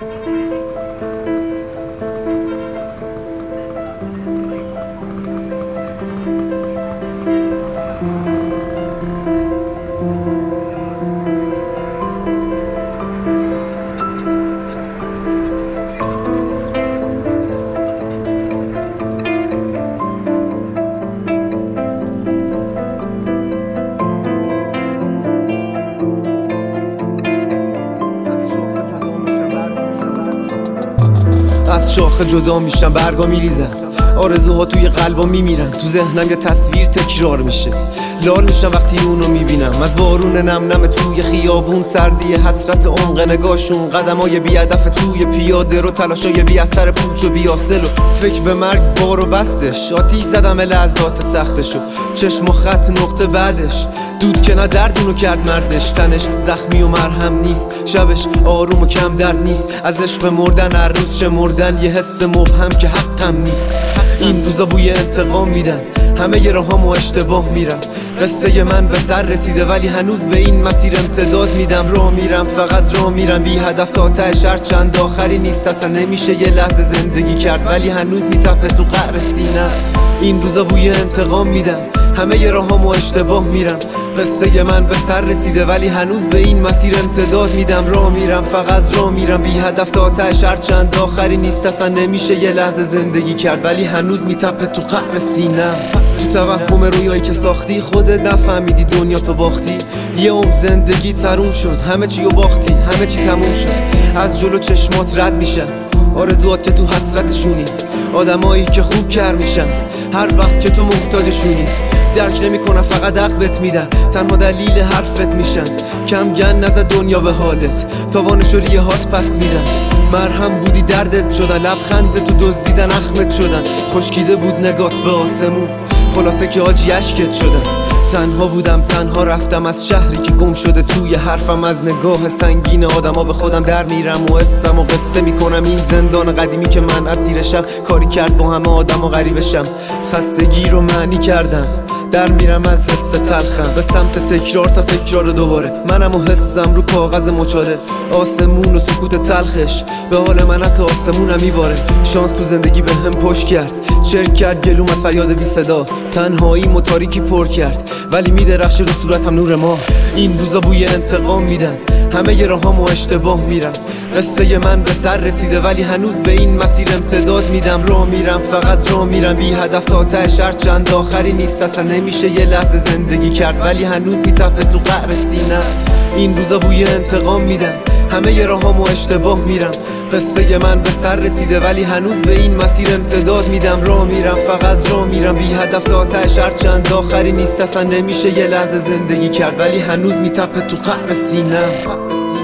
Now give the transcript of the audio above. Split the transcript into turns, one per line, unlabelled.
از شاخه جدا میشم، برگا میریزن، آرزوها توی قلبا میمیرن. تو ذهنم یه تصویر تکرار میشه، لال میشم وقتی اونو میبینم. از بارون نم نم توی خیابون، سردی حسرت عمق نگاهشون، قدمای بی هدف توی پیاده رو، تلاشای بی اثر پوچ و بی حاصل و فکر به مرگ بارو بستش. آتیش زدم لحظات سختشو، چشم و خط نقطه بعدش. دود که نه دردونو کرد مردش، تنش زخمی و مرهم نیست، شبش آروم و کم درد نیست. از عشق مردن هر روز شمردن، یه حس مبهم که حقم نیست. این روزا بوی انتقام میدن، همه ی راهامو اشتباه میرم. قصه من به سر رسیده ولی هنوز به این مسیر امتداد میدم. راه میرم، فقط راه میرم، بی هدف تا ته شهر، چند آخری نیست. اصلا نمیشه یه لحظه زندگی کرد ولی هنوز میتپه تو قعر سینم. این روزا بوی انتقام میدم، همه ی راهامو اشتباه میرم. قصه من به سر رسیده ولی هنوز به این مسیر امتداد میدم. راه میرم، فقط راه میرم، بی هدف تا ته شهر، چند آخری نیست. اصلا نمیشه یه لحظه زندگی کرد ولی هنوز میتپه تو قعر سینم. تو توهم رویایی که ساختی، خودت نفهمیدی دنیا تو باختی. یه عمر زندگی تموم شد، همه چی رو باختی، همه چی تموم شد. از جلو چشمات رد میشن آرزوات که تو حسرتشونی، آدمایی که خوب کر میشن هر وقت که تو محتاجشونی. درک نمیکنن، فقط عقبت میدن، تنها دلیل حرفت میشن. کم گن نزد دنیا به حالت، تاوانشو ریه هات پس میدن. مرهم بودی دردت شدن، لبخند تو دزدیدن اخمت شدن. خشکیده بود نگات به آسمون، خلاصه که آجی اشکت شدن. تنها بودم، تنها رفتم از شهری که گم شده توی حرفم. از نگاه سنگین آدما به خودم در میرم و حسم و قصه میکنم. این زندان قدیمی که من اسیرشم، کاری کرد با همه آدما غریبشم. خستگی رو معنی کردم، در میرم از حس تلخم به سمت تکرار تا تکرار دوباره. منم و حسم رو کاغذ مچاله، آسمون و سکوت تلخش به حال من حتی آسمونم میباره. شانس تو زندگی به هم پشت کرد، چرک کرد گلوم از فریاد بی صدا. تنهایی و تاریکی پر کرد ولی میدرخشه رو صورتم نور ما. این روزا بوی انتقام میدن، همه ی راهامو اشتباه میرم. قصه من به سر رسیده ولی هنوز به این مسیر امتداد میدم. راه میرم، فقط راه میرم، بی هدف تا ته شهر، چند آخری نیست. اصلا نمیشه یه لحظه زندگی کرد ولی هنوز میتپه تو قعر سینم. این روزا بوی انتقام میدم، همه ی راهامو اشتباه میرم. قصه من به سر رسیده ولی هنوز به این مسیر امتداد میدم. راه میرم، فقط راه میرم، بی هدف تا ته شهر، چند آخری نیست. اصلا نمیشه یه لحظه زندگی کرد ولی هنوز میتپه تو قعر سینم.